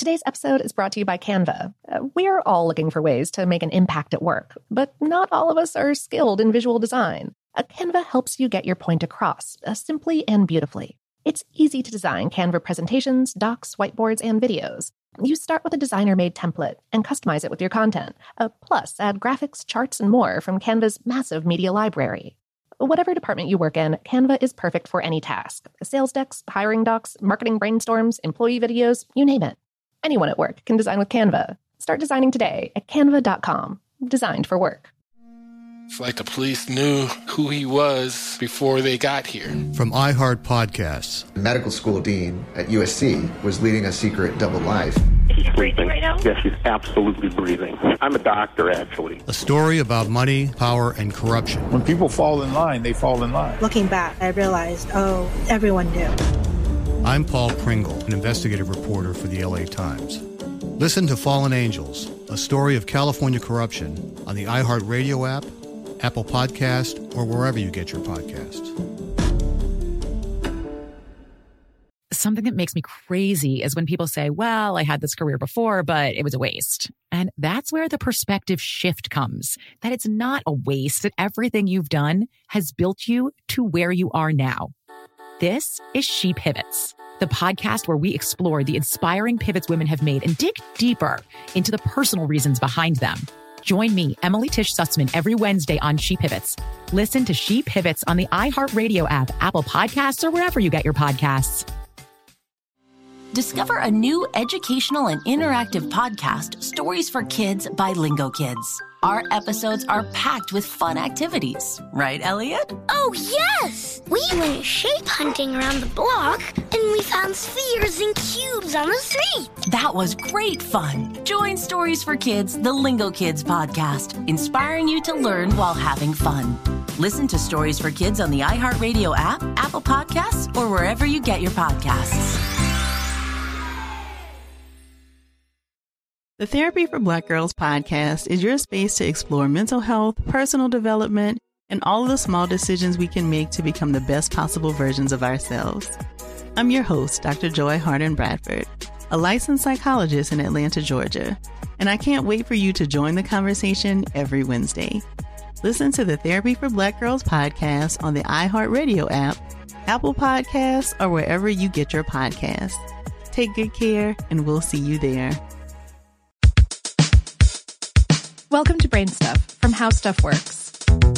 Today's episode is brought to you by Canva. We're all looking for ways to make an impact at work, but not all of us are skilled in visual design. Canva helps you get your point across, simply and beautifully. It's easy to design Canva presentations, docs, whiteboards, and videos. You start with a designer-made template and customize it with your content. Plus, add graphics, charts, and more from Canva's massive media library. Whatever department you work in, Canva is perfect for any task. Sales decks, hiring docs, marketing brainstorms, employee videos, you name it. Anyone at work can design with Canva. Start designing today at canva.com. Designed for work. It's like the police knew who he was before they got here. From iHeart Podcasts. The medical school dean at USC was leading a secret double life. Is she breathing right now? Yes, she's absolutely breathing. I'm a doctor, actually. A story about money, power, and corruption. When people fall in line, they fall in line. Looking back, I realized, everyone knew. I'm Paul Pringle, an investigative reporter for the LA Times. Listen to Fallen Angels, a story of California corruption on the iHeartRadio app, Apple Podcast, or wherever you get your podcasts. Something that makes me crazy is when people say, well, I had this career before, but it was a waste. And that's where the perspective shift comes, that it's not a waste, that everything you've done has built you to where you are now. This is She Pivots, the podcast where we explore the inspiring pivots women have made and dig deeper into the personal reasons behind them. Join me, Emily Tish Sussman, every Wednesday on She Pivots. Listen to She Pivots on the iHeartRadio app, Apple Podcasts, or wherever you get your podcasts. Discover a new educational and interactive podcast, Stories for Kids by Lingo Kids. Our episodes are packed with fun activities. Right, Elliot? Oh, yes! We went shape hunting around the block, and we found spheres and cubes on the street. That was great fun. Join Stories for Kids, the Lingo Kids podcast, inspiring you to learn while having fun. Listen to Stories for Kids on the iHeartRadio app, Apple Podcasts, or wherever you get your podcasts. The Therapy for Black Girls podcast is your space to explore mental health, personal development, and all of the small decisions we can make to become the best possible versions of ourselves. I'm your host, Dr. Joy Harden Bradford, a licensed psychologist in Atlanta, Georgia, and I can't wait for you to join the conversation every Wednesday. Listen to the Therapy for Black Girls podcast on the iHeartRadio app, Apple Podcasts, or wherever you get your podcasts. Take good care, and we'll see you there. Welcome to Brain Stuff from How Stuff Works.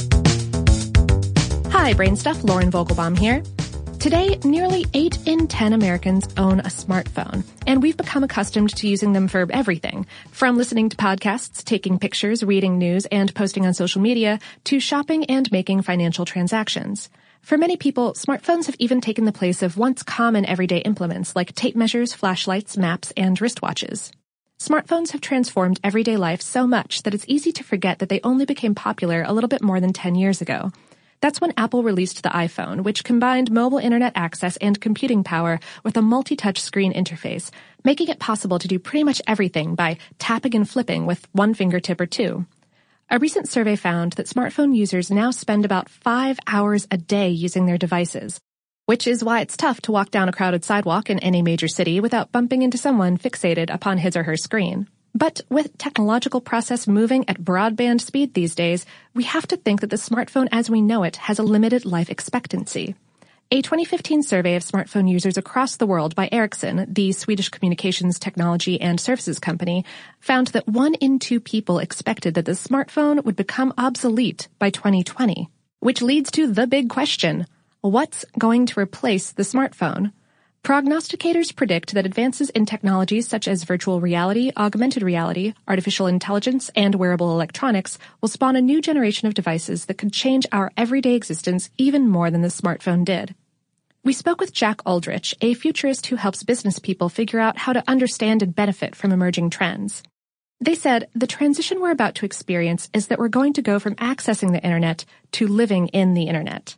Hi, Brain Stuff, Lauren Vogelbaum here. Today, nearly 8 in 10 Americans own a smartphone, and we've become accustomed to using them for everything, from listening to podcasts, taking pictures, reading news, and posting on social media, to shopping and making financial transactions. For many people, smartphones have even taken the place of once common everyday implements like tape measures, flashlights, maps, and wristwatches. Smartphones have transformed everyday life so much that it's easy to forget that they only became popular a little bit more than 10 years ago. That's when Apple released the iPhone, which combined mobile internet access and computing power with a multi-touch screen interface, making it possible to do pretty much everything by tapping and flipping with one fingertip or two. A recent survey found that smartphone users now spend about 5 hours a day using their devices, which is why it's tough to walk down a crowded sidewalk in any major city without bumping into someone fixated upon his or her screen. But with technological process moving at broadband speed these days, we have to think that the smartphone as we know it has a limited life expectancy. A 2015 survey of smartphone users across the world by Ericsson, the Swedish communications technology and services company, found that 1 in 2 people expected that the smartphone would become obsolete by 2020. Which leads to the big question: what's going to replace the smartphone? Prognosticators predict that advances in technologies such as virtual reality, augmented reality, artificial intelligence, and wearable electronics will spawn a new generation of devices that could change our everyday existence even more than the smartphone did. We spoke with Jack Aldrich, a futurist who helps business people figure out how to understand and benefit from emerging trends. They said, the transition we're about to experience is that we're going to go from accessing the internet to living in the internet.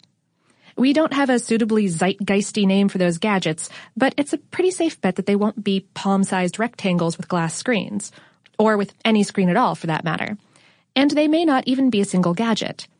We don't have a suitably zeitgeisty name for those gadgets, but it's a pretty safe bet that they won't be palm-sized rectangles with glass screens, or with any screen at all for that matter. And they may not even be a single gadget.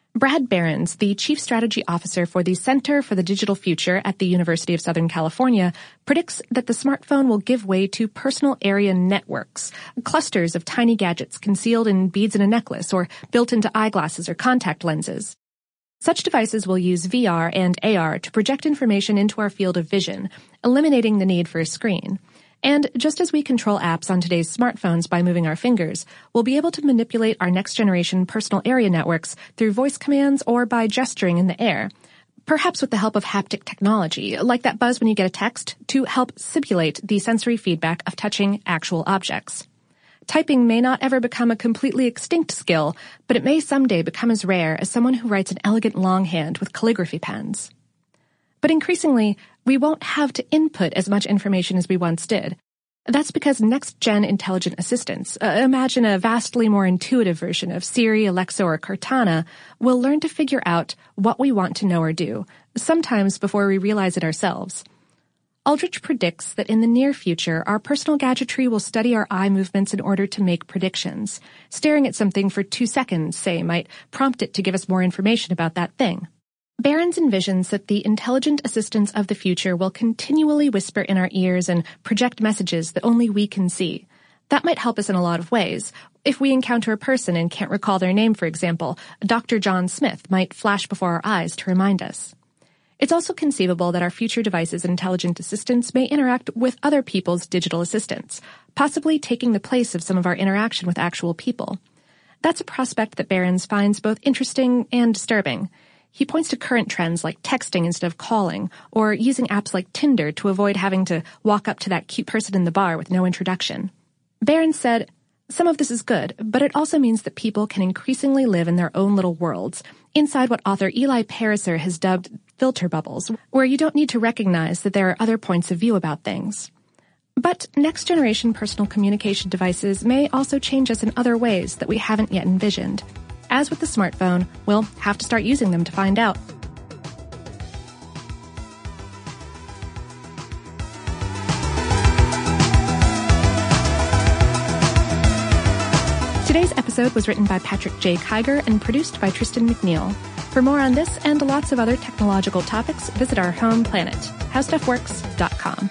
Brad Behrens, the Chief Strategy Officer for the Center for the Digital Future at the University of Southern California, predicts that the smartphone will give way to personal area networks, clusters of tiny gadgets concealed in beads in a necklace or built into eyeglasses or contact lenses. Such devices will use VR and AR to project information into our field of vision, eliminating the need for a screen. And just as we control apps on today's smartphones by moving our fingers, we'll be able to manipulate our next-generation personal area networks through voice commands or by gesturing in the air, perhaps with the help of haptic technology, like that buzz when you get a text, to help simulate the sensory feedback of touching actual objects. Typing may not ever become a completely extinct skill, but it may someday become as rare as someone who writes an elegant longhand with calligraphy pens. But increasingly, we won't have to input as much information as we once did. That's because next-gen intelligent assistants, imagine a vastly more intuitive version of Siri, Alexa, or Cortana, will learn to figure out what we want to know or do, sometimes before we realize it ourselves. Aldrich predicts that in the near future, our personal gadgetry will study our eye movements in order to make predictions. Staring at something for 2 seconds, say, might prompt it to give us more information about that thing. Behrens envisions that the intelligent assistants of the future will continually whisper in our ears and project messages that only we can see. That might help us in a lot of ways. If we encounter a person and can't recall their name, for example, Dr. John Smith might flash before our eyes to remind us. It's also conceivable that our future devices and intelligent assistants may interact with other people's digital assistants, possibly taking the place of some of our interaction with actual people. That's a prospect that Behrens finds both interesting and disturbing. He points to current trends like texting instead of calling, or using apps like Tinder to avoid having to walk up to that cute person in the bar with no introduction. Behrens said, "Some of this is good, but it also means that people can increasingly live in their own little worlds, inside what author Eli Pariser has dubbed filter bubbles, where you don't need to recognize that there are other points of view about things." But next-generation personal communication devices may also change us in other ways that we haven't yet envisioned. As with the smartphone, we'll have to start using them to find out. Today's episode was written by Patrick J. Kiger and produced by Tristan McNeil. For more on this and lots of other technological topics, visit our home planet, howstuffworks.com.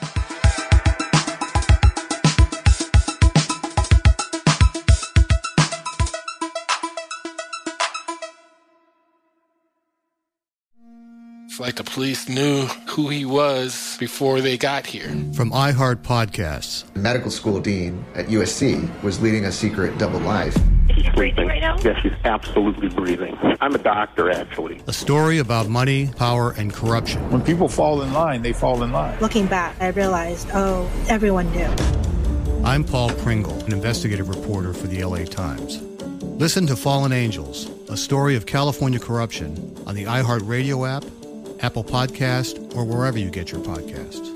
It's like the police knew who he was before they got here. From iHeart Podcasts. The medical school dean at USC was leading a secret double life. Is she breathing right now? Yes, she's absolutely breathing. I'm a doctor, actually. A story about money, power, and corruption. When people fall in line, they fall in line. Looking back, I realized, everyone knew. I'm Paul Pringle, an investigative reporter for the LA Times. Listen to Fallen Angels, a story of California corruption on the iHeart Radio app, Apple Podcast, or wherever you get your podcasts.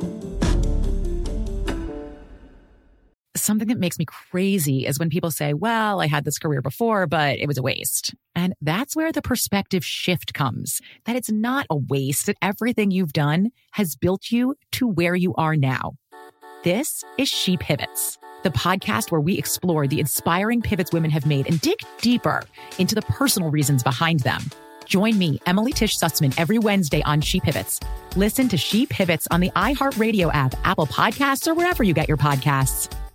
Something that makes me crazy is when people say, well, I had this career before, but it was a waste. And that's where the perspective shift comes, that it's not a waste, that everything you've done has built you to where you are now. This is She Pivots, the podcast where we explore the inspiring pivots women have made and dig deeper into the personal reasons behind them. Join me, Emily Tish Sussman, every Wednesday on She Pivots. Listen to She Pivots on the iHeartRadio app, Apple Podcasts, or wherever you get your podcasts.